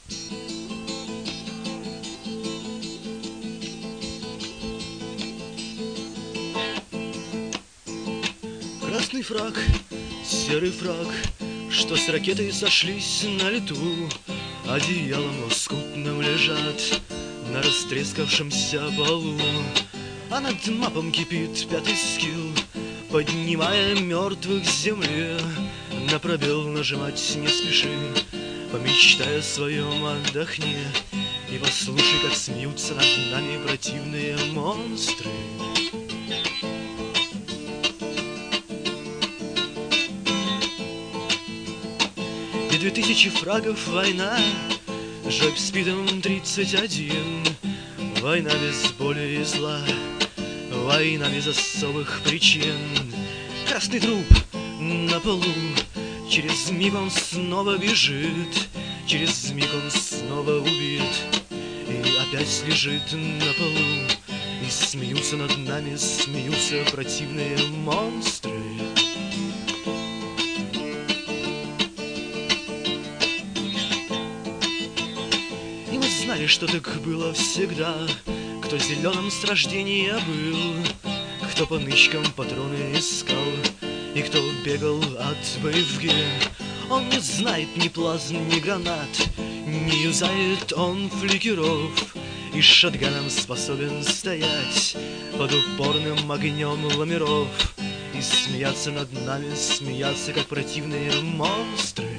Красный фрак, серый фрак, что с ракетой сошлись на лету, одеялом лоскутным лежат на растрескавшемся полу. А над мапом кипит пятый скилл, поднимая мертвых с земли. На пробел нажимать не спеши, помечтай о своем отдохни. И послушай, как смеются над нами противные монстры. И 2000 фрагов война, Жойб спидом 31. Война без боли и зла, война без особых причин. Красный труп на полу, через миг он снова бежит, через миг он снова убит и опять лежит на полу. И смеются над нами, смеются противные монстры. И мы знали, что так было всегда. Кто зеленым с рождения был, кто по нычкам патроны искал, и кто бегал от БФГ. Он не знает ни плазм, ни гранат, не юзает он фликеров, и шотганом способен стоять под упорным огнем ламеров. И смеяться над нами, смеяться, как противные монстры.